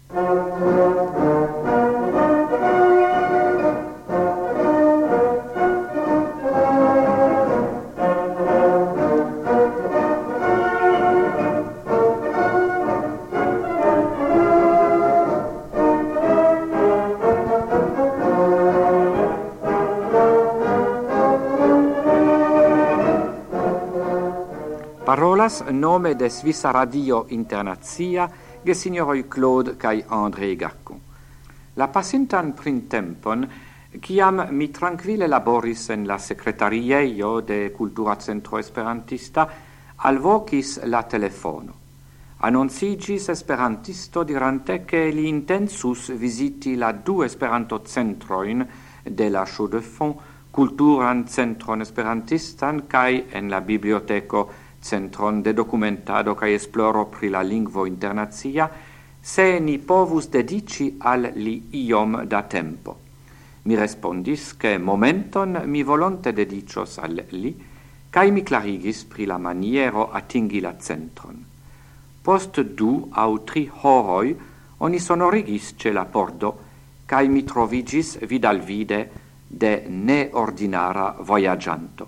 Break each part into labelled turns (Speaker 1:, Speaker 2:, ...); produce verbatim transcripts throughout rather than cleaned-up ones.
Speaker 1: Parolas nome de Svissa Radio Internazia ge signoroi Claude kai André Gacon. La pasintan printempon, ciam mi tranquille laboris en la secretarieio de Cultura Centro Esperantista, alvocis la telefono. Annoncigis esperantisto dirante che li intensus visiti la du esperanto centroin de la Chaux de Fonds, Culturan Centron Esperantistan kai en la biblioteco Centron de documentado ca esploro pri la lingvo internazia, se ni povus dedici al li iom da tempo. Mi respondis che momenton mi volonte dedicios al li, cae mi clarigis pri la maniero atingi la centron. Post du au tri horoi, oni sonorigis ce la pordo, cae mi trovigis vidal vide de neordinara voyagianto.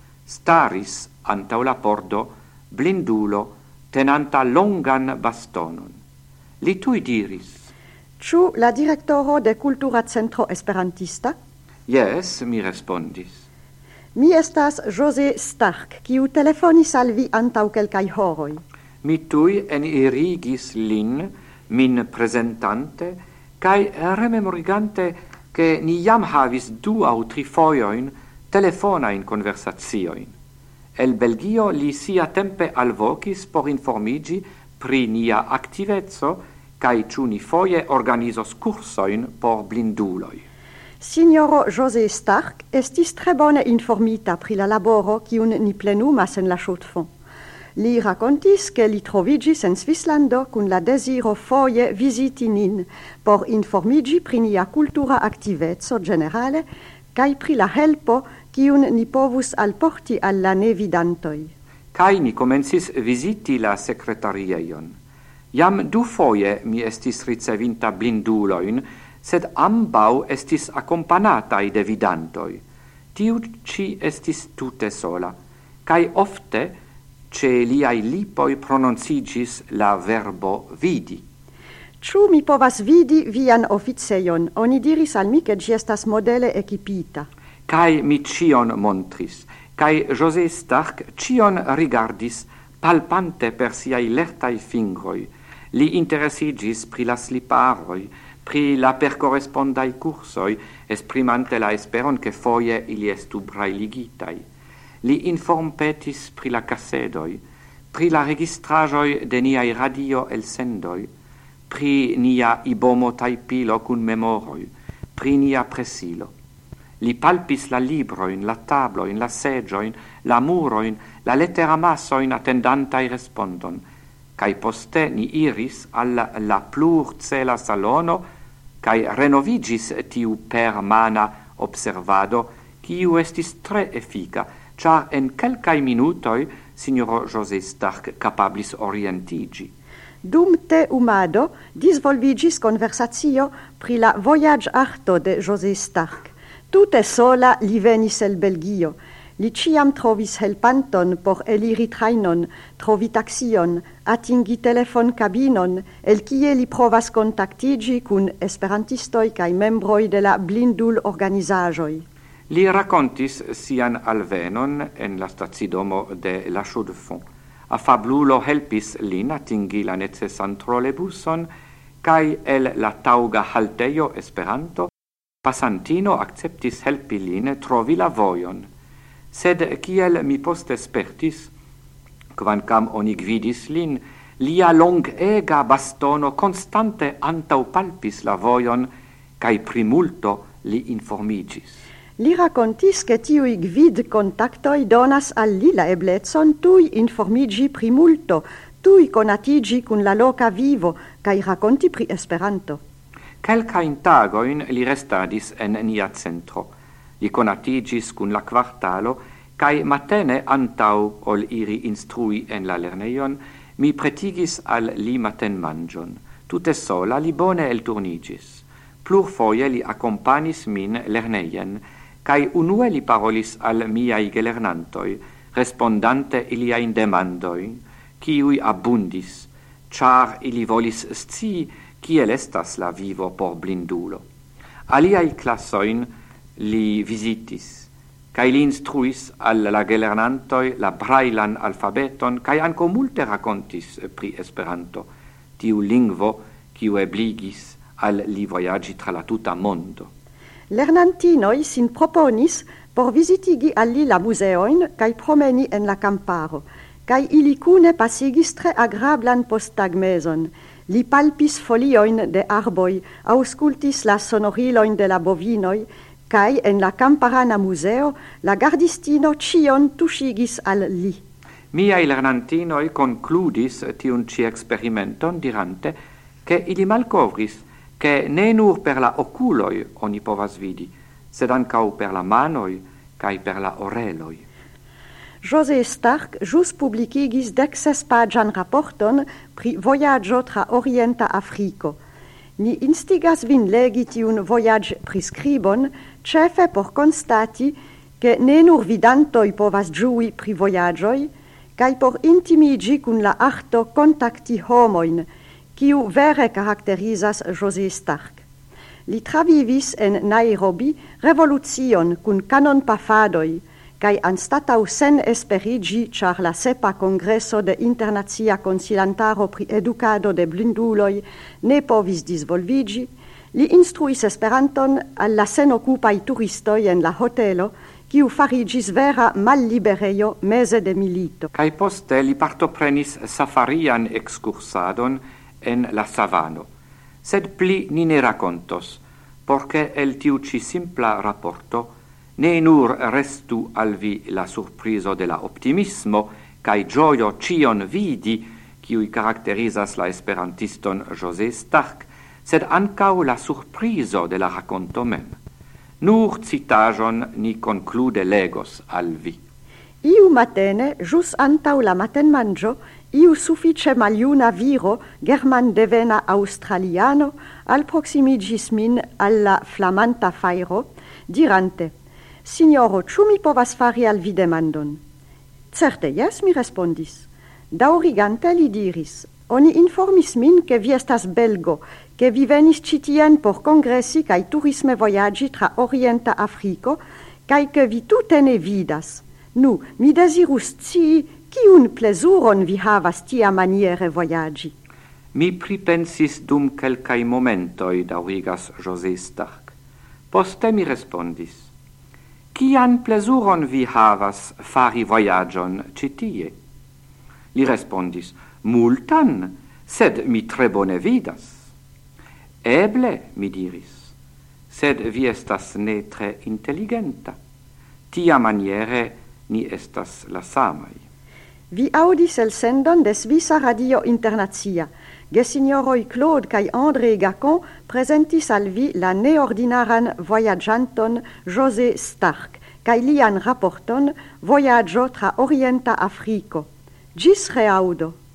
Speaker 1: Staris antau la pordo blindulo tenanta longan bastonon. Li tui diris:
Speaker 2: Ciu la directoro de Cultura Centro Esperantista?
Speaker 1: Yes, mi respondis.
Speaker 2: Mi estas José Stark, kiu telefonis al vi antau quelcai horoi.
Speaker 1: Mi tui enirigis lin, min presentante, cae rememorigante che ni jam havis du au tri foioin telefonain conversazioin. El Belgio li sia tempe alvocis por informigi pri nia activezzo, cae ciu ni foie organizos cursoin por blinduloi.
Speaker 2: Signoro José Stark estis tre bone informita pri la laboro ciun ni plenumas en la Chaux de Fonds. Li racontis che li trovigis en Svislando cun la desiro foie visiti nin por informigi pri nia cultura activezzo generale cae pri la helpo ciun ni povus alporti alla nevidantoi.
Speaker 1: Cae ni comencis visiti la secretarieion. Iam du foie mi estis ricevinta blinduloin, sed ambau estis accompanatai de vidantoi. Tiu ci estis tute sola, cae ofte ce liai lipoi prononcigis la verbo vidi.
Speaker 2: Ciu mi povas vidi vian officeion? Oni diris al mi che gi estas modele equipita.
Speaker 1: Cae mi cion montris, cae José Stark cion rigardis, palpante per siai lertai fingroi. Li interessigis pri la sliparoi, pri la percorrespondai cursoi, esprimante la esperon che foie ili estu brailigitai. Li informpetis pri la cassedoi, pri la registrajoi de niai radio elsendoi, pri nia ibomo taipilo cun memoroi, pri nia presilo. Li palpis la libroin, la tabloin, la segioin, la muroin, la letteramassoin attendantai respondon, cae poste ni iris alla la plurcela salono, cae renovigis tiu per mana observado, quiu estis tre effica, char en quelcae minutoi signoro José Stark capablis orientigi.
Speaker 2: Dum te umado disvolvigis conversatio pri la voyage arto de José Stark. Tute sola li venis el Belgio. Li ciam trovis helpanton por eliri trainon, trovi taxion, atingi telefon cabinon, el kie li provas contactigi cun esperantistoi cae membroi de la blindul organizajoi.
Speaker 1: Li racontis sian alvenon en la stacidomo de la Chaux de Fonds. Afablulo helpis lin atingi la necesan trolebuson, cae el la tauga halteio Esperanto, passantino acceptis helpi lin trovi la voion. Sed kiel mi poste spertis, quancam oni gvidis lin, lia longega bastono constante antau palpis la voion, cae primulto li informigis.
Speaker 2: Li racontis che tiui gvid contactoi donas al li la eblezon tui informigi pri multo, tui conatigi cun la loca vivo, cae raconti pri Esperanto.
Speaker 1: Quelcain tagoin li restadis en nia centro. Li conatigis cun la quartalo, cae matene antau ol iri instrui en la lerneion, mi pretigis al li maten mangion. Tute sola li bone elturnigis. Plur foie li accompagnis min lerneien, cae unue li parolis al miai gelernantoi, respondante iliain demandoi, ciui abundis, char ili volis scii kiel estas la vivo por blindulo. Aliai classoin li visitis, cae li instruis al la gelernantoi la brailan alfabeton, cae anco multe racontis pri Esperanto, tiu lingvo kiu ebligis al li voyagi tra la tuta mondo.
Speaker 2: Lernantinoi sin proponis por visitigi al li la museoin cae promeni en la camparo, cae ili cune pasigis tre agrablan posttagmeson. Li palpis folioin de arboi, auscultis la sonoriloin de la bovinoi, cae en la camparana museo la gardistino cion tusigis al li.
Speaker 1: Miai lernantinoi concludis tiun ci experimenton dirante che ili malcovris che ne nur per la oculoi oni povas vidi, sed ancau per la manoi cae per la oreloi.
Speaker 2: José Stark jus publicigis dexes pagian rapporton pri voyaggio tra Orienta Africo. Ni instigas vin legi tiun voyage prescribon, cefe por constati che ne nur vidantoi povas giui pri voyagioi, cae por intimigi cun la arto contacti homoin, kiu vere caracterizas José Stark. Li travivis en Nairobi revoluzion cun canon pafadoi, cae anstatau sen esperigi, char la sepa congresso de Internazia Consilantaro pri educado de blinduloi ne povis disvolvigi, li instruis Esperanton alla sen ocupai turistoi en la hotelo, kiu farigis vera mallibereio mese de milito.
Speaker 1: Cae poste li partoprenis safarian excursadon en la savano, sed pli ni ne racontos, porce el tiu ci simpla rapporto ne nur restu al vi la surpriso de la optimismo cae gioio cion vidi kiui caracterizas la esperantiston José Stark, sed ancau la surpriso de la raconto mem. Nur citajon ni conclude legos al vi.
Speaker 2: Iu matene, jus antau la matenmangio, iu suffice maliuna viro, german devena australiano, al proximigis min alla flamanta fairo, dirante: Signoro, ciu mi povas fari al vi demandon? Certe, yes, mi respondis. Daurigante li diris: Oni informis min che vi estas belgo, che vi venis citien por congressi cae turisme voyagi tra Orienta Africo, cae che vi tute ne vidas. Nu, mi desirus scii, ciun plesuron vi havas tia maniere voyagi?
Speaker 1: Mi pripensis dum quelcae momentoi, daurigas José Stark. Poste mi respondis: Cian plesuron vi havas fari voyagion citie? Li respondis: Multan, sed mi tre bone vidas. Eble, mi diris, sed vi estas ne tre intelligenta. Tia maniere ni estas la samai.
Speaker 2: Vi audis el sendon de Svisa Radio Internazia. Gesignoroi Claude cae André Gacon presentis al vi la neordinaran voyagianton José Stark, cae lian rapporton Voyaggio tra Orienta Africo. Gis reaudo.